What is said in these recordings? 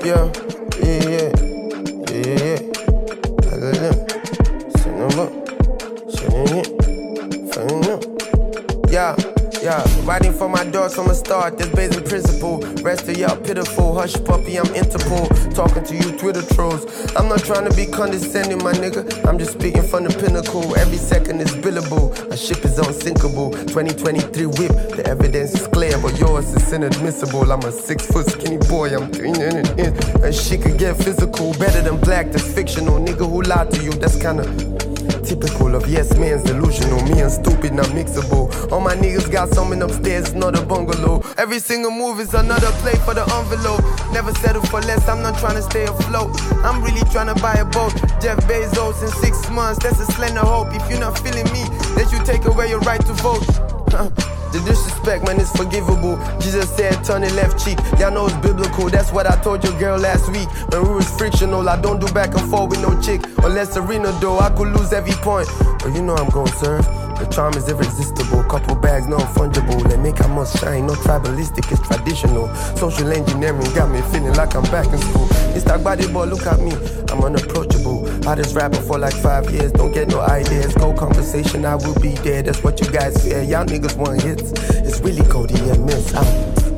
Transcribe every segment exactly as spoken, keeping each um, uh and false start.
Yeah, yeah, yeah, yeah, yeah. I got them. Send them up. Send them in. Send them up. Yeah. Yeah, writing for my dogs, I'ma start this basic principle. Rest of y'all pitiful, hush puppy, I'm Interpol. Talking to you Twitter trolls. I'm not trying to be condescending, my nigga. I'm just speaking from the pinnacle. Every second is billable, a ship is unsinkable. twenty twenty-three whip, the evidence is clear, but yours is inadmissible. I'm a six foot skinny boy, I'm doing it in. And shit could get physical, better than black, that's fictional. Nigga who lied to you, that's kinda typical of yes man's delusional. Me and stupid, not mixable. All my niggas got something upstairs, it's not a bungalow. Every single move is another play for the envelope. Never settle for less, I'm not trying to stay afloat. I'm really trying to buy a boat. Jeff Bezos in six months, that's a slender hope. If you're not feeling me, let you take away your right to vote. The disrespect, man, is forgivable. Jesus said, turn it left cheek. Y'all know it's biblical. That's what I told your girl last week. When we was frictional, I don't do back and forth with no chick. Unless Serena though, I could lose every point. But you know I'm gon' serve. The charm is irresistible. Couple bags, no fungible. They make I must shine. No tribalistic, it's traditional. Social engineering got me feeling like I'm back in school. It's that body boy, look at me. I'm unapproachable. Hottest rapper for like five years. Don't get no ideas. Go conversation, I will be there. That's what you guys fear. Y'all niggas want hits. It's really Cody and Miss. I'm,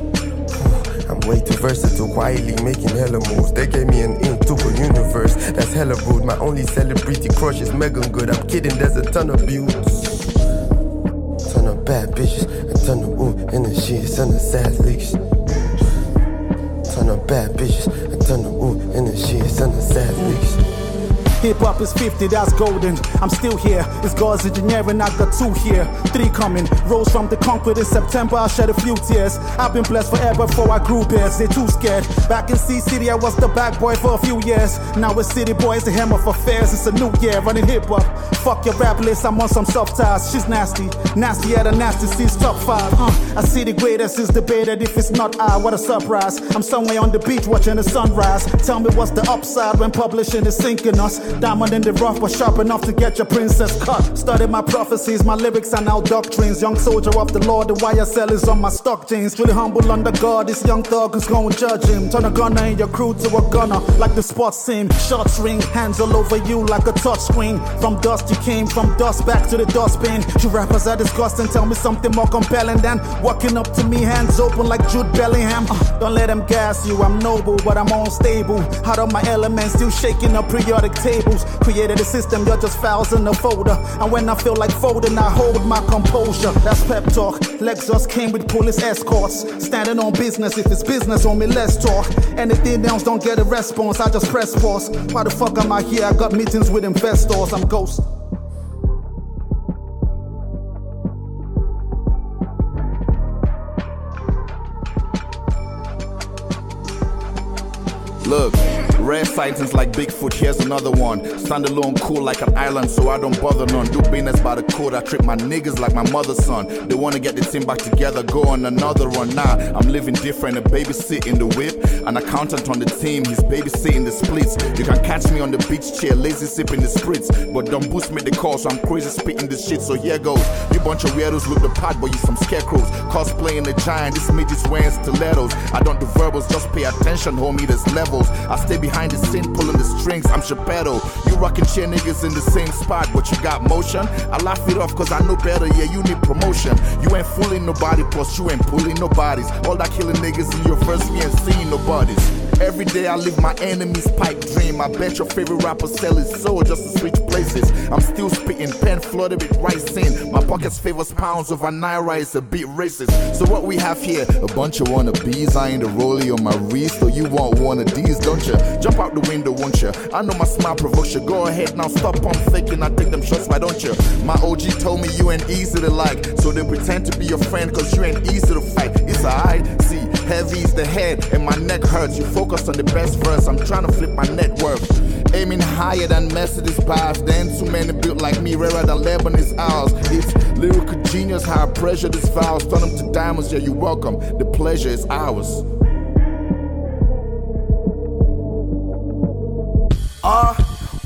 I'm way too versatile, quietly making hella moves. They gave me an into a universe that's hella rude. My only celebrity crush is Megan Good. I'm kidding, there's a ton of beauty. Ton of bad bitches, a ton of ooh, and the shit, ton of sad leaks. Ton of bad bitches, a ton of ooh, and the shit, ton of sad leaks. Hip-hop is fifty, that's golden. I'm still here, it's God's engineering, I got two here. Three coming, rose from the concrete in September, I shed a few tears. I've been blessed forever before I grew beards, they too scared. Back in C-City, I was the bad boy for a few years. Now it's City Boys, the hammer for fairs. It's a new year, running hip-hop. Fuck your rap list, I'm on some soft ties. She's nasty, nasty at a nasty C's top five. Uh, I see the greatest is debated, if it's not I, what a surprise. I'm somewhere on the beach watching the sunrise. Tell me what's the upside when publishing is sinking us. Diamond in the rough, but sharp enough to get your princess cut. Studied my prophecies, my lyrics are now doctrines. Young soldier of the Lord, the Y S L is on my stock jeans. Really humble under God, this young thug is gonna judge him. Turn a gunner in your crew to a gunner, like the sports sim. Shots ring, hands all over you like a touch screen. From dust you came, from dust back to the dustbin. You rappers are disgusting, tell me something more compelling than walking up to me, hands open like Jude Bellingham. uh, Don't let them gas you, I'm noble, but I'm unstable. Out of my element, still shaking up periodic tables. Created a system, you're just files in a folder. And when I feel like folding, I hold my composure. That's pep talk. Lexus came with police escorts. Standing on business, if it's business on me, let's talk. Anything else don't get a response, I just press pause. Why the fuck am I here? I got meetings with investors, I'm ghost. Look, rare sightings like Bigfoot, here's another one. Stand alone, cool like an island, so I don't bother none. Do business by the code, I treat my niggas like my mother's son. They wanna get the team back together, go on another run. Nah, I'm living different, a babysit in the whip. An accountant on the team, he's babysitting the splits. You can catch me on the beach chair, lazy sipping the spritz. But don't boost me the call, so I'm crazy spitting this shit, so here goes. You bunch of weirdos with the pad, but you some scarecrows. Cosplaying the giant, this midget's wearing stilettos. I don't do verbals, just pay attention, homie, there's levels. I stay behind the scene, pulling the strings, I'm Chappelle. You rockin' cheer niggas in the same spot, but you got motion. I laugh it off cause I know better, yeah, you need promotion. You ain't fooling nobody, plus you ain't pulling nobodies. All that killing niggas in your verse, we ain't seeing nobodies. Every day I live my enemy's pipe dream. I bet your favorite rapper sell his soul just to switch places. I'm still spitting, pen flooded with rice in. My pockets favors pounds over naira, it's a bit racist. So what we have here, a bunch of wannabes. I ain't the rollie on my wrist, so you want one of these, don't you? Jump out the window, won't you? I know my smile provokes you. Go ahead now, stop on faking. I take them shots, why don't you? My O G told me you ain't easy to like, so they pretend to be your friend cause you ain't easy to fight. It's alright, see, heavy's the head and my neck hurts. You focus on the best verse, I'm trying to flip my net worth. Aiming higher than Mercedes bars. There ain't too many built like me, rarer than Lebanese ours. It's lyrical genius, how I pressure these files. Turn them to diamonds, yeah, you're welcome. The pleasure is ours. Ah. Uh.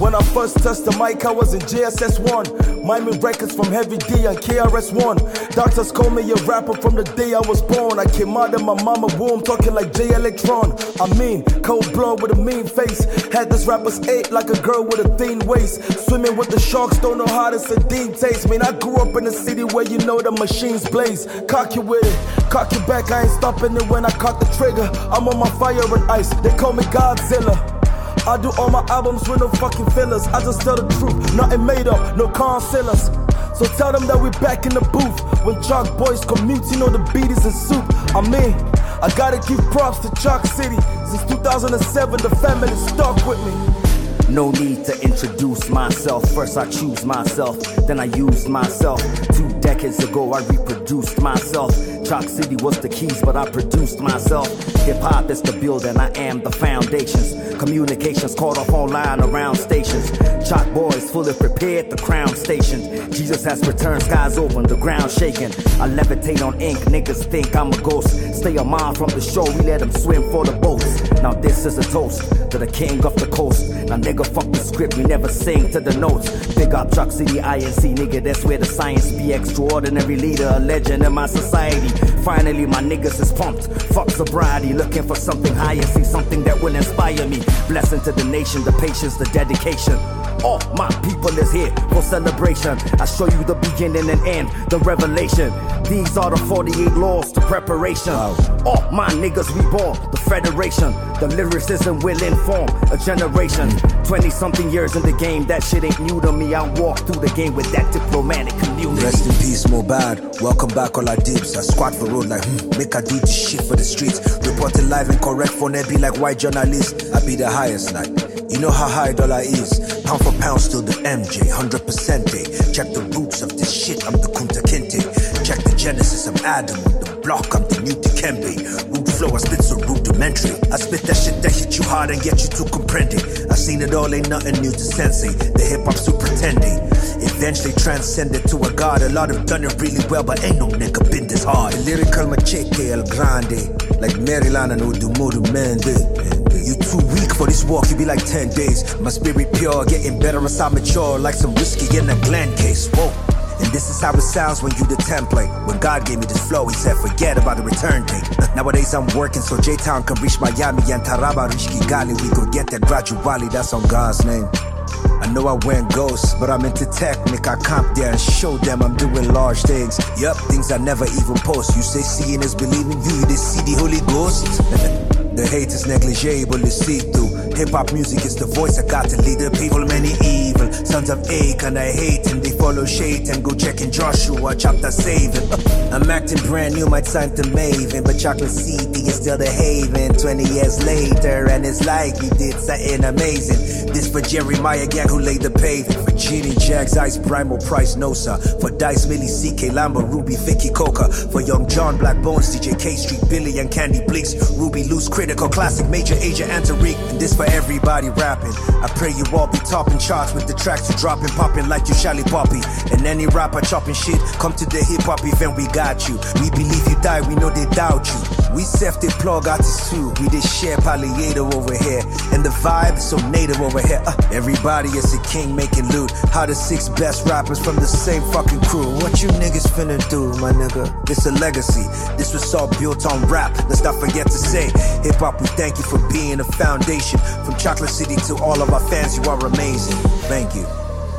When I first touched the mic, I was in J S S one. Miming records from Heavy D and K R S one. Doctors call me a rapper from the day I was born. I came out of my mama womb talking like J Electron. I mean, cold blood with a mean face. Had this rapper's eight like a girl with a thin waist. Swimming with the sharks, don't know how this sardine tastes. Man, I grew up in a city where you know the machines blaze. Cocky with it, cocky back, I ain't stopping it when I cock the trigger. I'm on my fire and ice, they call me Godzilla. I do all my albums with no fucking fillers. I just tell the truth, nothing made up, no concealers. So tell them that we back in the booth. When Chalk Boys commute, you know the beat is in soup. I mean, I gotta give props to Chalk City. Since two thousand seven, the family stuck with me. No need to introduce myself. First I choose myself, then I use myself. Two decades ago I reproduced myself. Chalk City was the keys, but I produced myself. Hip-hop is the building, I am the foundations. Communications caught off online around stations. Chalk Boys fully prepared, the crown stationed. Jesus has returned, skies open, the ground shaking. I levitate on ink, niggas think I'm a ghost. Stay a mile from the shore, we let them swim for the boats. Now this is a toast to the king of the coast. Now nigga, fuck the script, we never sing to the notes. Big up Chalk City, I N C, nigga, that's where the science be. Extraordinary leader, a legend in my society. Finally, my niggas is pumped. Fuck sobriety, looking for something higher, see something that will inspire me. Blessing to the nation, the patience, the dedication. All my people is here for celebration. I show you the beginning and end, the revelation. These are the forty-eight laws to preparation. All my niggas reborn, the federation. The lyricism will inform a generation. Twenty-something years in the game, that shit ain't new to me. I walk through the game with that diplomatic community. Rest in peace, Mobad. Welcome back, all our dibs. I squat for road like, hmm, make I do this shit for the streets. Reporting live and correct for be like white journalists. I be the highest, like, you know how high dollar is. Pound for pound, still the M J, one hundred percent day. Check the roots of this shit, I'm the Kunta Kinte. Check the genesis, I'm Adam. On the block, I'm the new Dikembe. Root flow, I spit so rudimentary. I spit that shit that hit you hard and get you to comprende. I seen it all, ain't nothing new to sensei. The hip-hop superintending. Eventually transcended to a god. A lot have done it really well, but ain't no nigga been this hard. The lyrical machete el grande. Like Maryland and Udumuru Mende. You too weak for this walk, you be like ten days. My spirit pure, getting better as I mature. Like some whiskey in a Glen case, whoa. And this is how it sounds when you the template. When God gave me this flow, he said forget about the return date. Nowadays I'm working so J-Town can reach Miami and Taraba reach Kigali. We go get that gradually, that's on God's name. I know I went ghost, but I'm into technique. I camp there and show them I'm doing large things. Yup, things I never even post. You say seeing is believing, you they see the Holy Ghost. The hate is negligible, it's see-through. Hip-hop music is the voice I got to lead the people. Many evil sons of Achan I hate, and they follow Shaitan. Go check in Joshua chapter seven. I'm acting brand new, my time to Maven, but Chocolate City is still the haven. Twenty years later, and it's like we did something amazing. This for Jeremiah gang who laid the pavement. For Genie Jags, Ice Primal Price Nosa. For Dice Millie, C K Lambo, Ruby, Vicky Coca. For Young John, Black Bones, D J K Street, Billy and Candy Bleaks. Ruby Loose, Critical, Classic, Major, Asia, and Tariq. And this for everybody rapping. I pray you all be topping charts with the tracks you dropping, popping like you Shally Poppy. And any rapper chopping shit, come to the hip hop event, we got you. We believe you die, we know they doubt you. We self-deploy artists too. We did share Palliato over here. And the vibe is so native over here. Uh, everybody is a king making loot. How the six best rappers from the same fucking crew. What you niggas finna do, my nigga? This a legacy. This was all built on rap. Let's not forget to say, hip hop, we thank you for being a foundation. From Chocolate City to all of our fans, you are amazing. Thank you.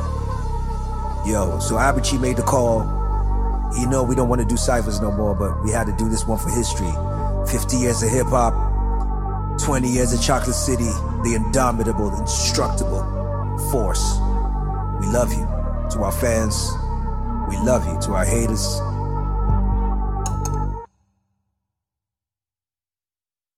Yo, so Abichi made the call. You know we don't want to do ciphers no more, but we had to do this one for history. fifty years of hip hop, twenty years of Chocolate City, the indomitable, indestructible force. We love you. To our fans, we love you. To our haters,